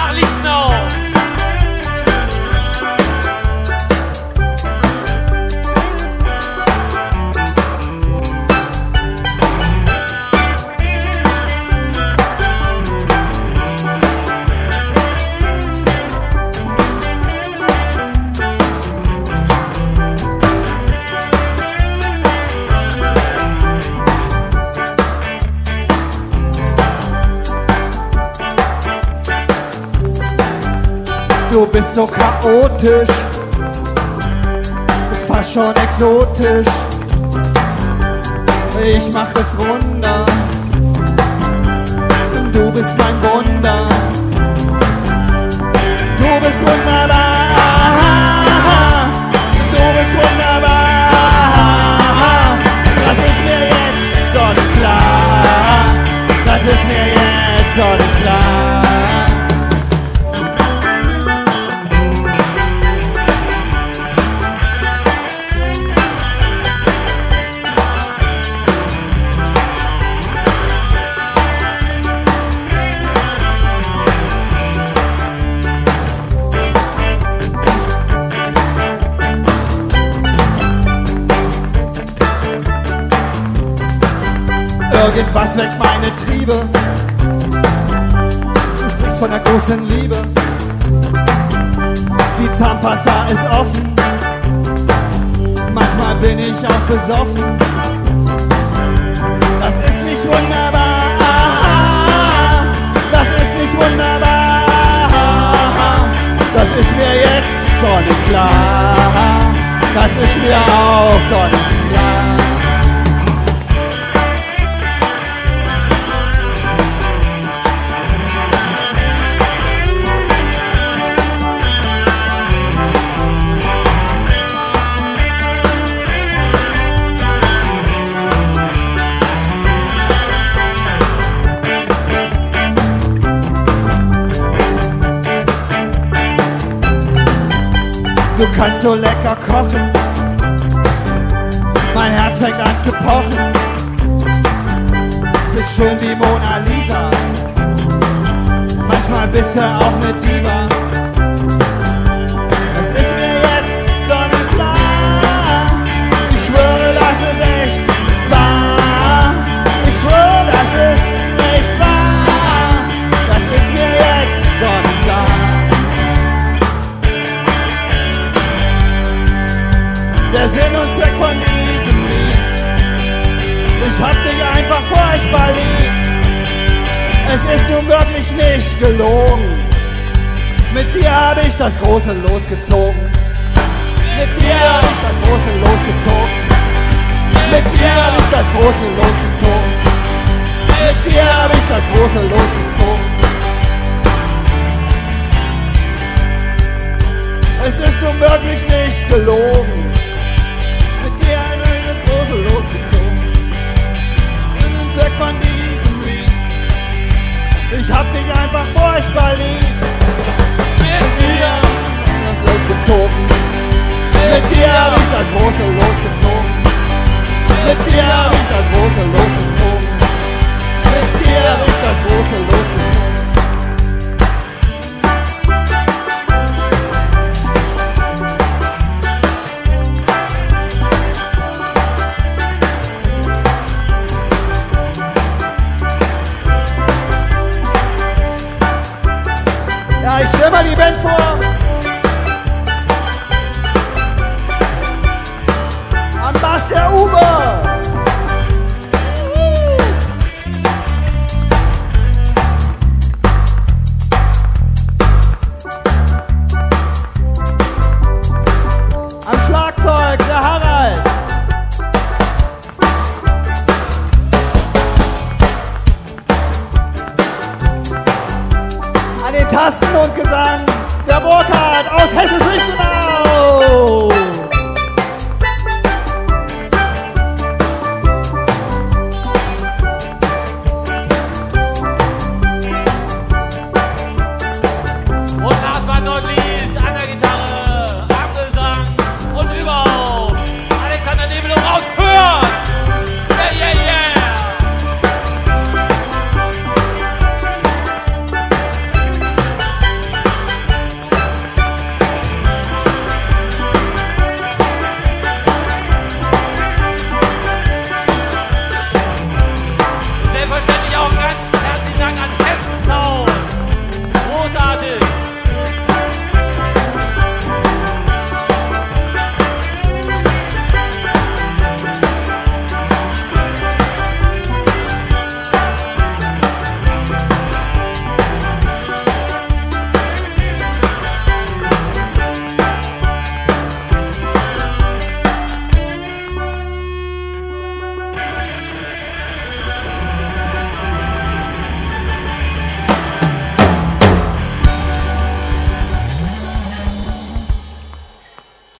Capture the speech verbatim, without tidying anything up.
nach Lichtenau. Du bist so chaotisch, fast schon exotisch. Ich mach es runter, du bist mein Wunder. Du bist wunderbar, du bist wunderbar. Das ist mir jetzt sonnenklar, das ist mir jetzt sonnenklar. Irgendwas weckt meine Triebe. Du sprichst von der großen Liebe. Die Zahnpasta ist offen. Manchmal bin ich auch besoffen. Das ist nicht wunderbar. Das ist nicht wunderbar. Das ist mir jetzt sonnenklar. Das ist mir auch sonnenklar. Du kannst so lecker kochen, mein Herz fängt an zu pochen. Bist schön wie Mona Lisa, manchmal bist du auch eine Diva. Es ist mir jetzt sonnenklar, ich schwöre, das ist echt wahr. Ich schwöre, das ist echt wahr, das ist mir jetzt sonnenklar. Der Sinn und Zweck von diesem Lied, ich hab dich einfach furchtbar lieb. Es ist nun wirklich nicht gelogen, mit dir hab ich das große losgezogen. Mit dir hab ich das große losgezogen. Mit dir hab ich das große losgezogen. Mit dir hab ich das große losgezogen. Es ist nun wirklich nicht gelogen. Losgezogen, in den Zweck von diesem Lied. Ich hab dich einfach furchtbar lieb. Mit dir das losgezogen. Mit dir hab ich das große losgezogen. Mit dir hab ich das große losgezogen. Mit dir hab ich das große losgezogen. Ich stell mal die Band vor. Am Bass der Uwe. Am Schlagzeug der Harald. An den Tasten und Gesang der Burkhard aus Hessisch-Lichtenau.